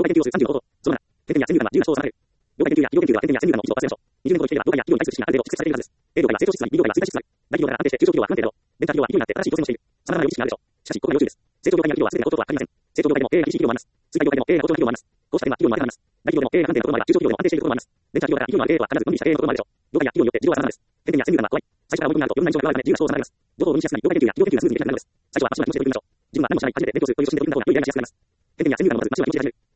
研究をする30の方法。その7、点検や先入観は自由な主張を定める。業界研究や企業研究では点検や先入観の基礎を発生しましょう。20年後の生きていれば、業界や企業に対する指針がある程度蓄積されているはずです。A 業界は成長しつつあり、B 業界は衰退しつつあり、大企業なら安定して、中小企業は不安定だろう。ベンチャー企業は勢いになって新しい挑戦をしている。様々な予備知識があるでしょう。しかし、ここが要注意です。成長業界や企業は全てのこととは限りません。成長業界でも A が厳しい企業もあります。衰退業界でも A が好調な企業もあります。こうした点は企業にも当てはまります。大企業でも A が不安定なこともあれば、中小企業でも安定していることもあります。ベンチャー企業から勢いのある A とは必ずのんびりした A のこともあるでしょう。業界や企業によって事情は様々です。点検や先入観は怖い。最初から思い込みがあるといろんな印象が加わるため、自由な主張を定めます。情報を分析しやすくなり、業界研究や企業研究がスムーズにできなくなるのです。最初は真面目な気持ちで取り組みましょう。自分は何も知らない、初めて勉強するという初心で取り組むとよりやりやすくなります。点検や先入観をまず真面目な気持ちで始める。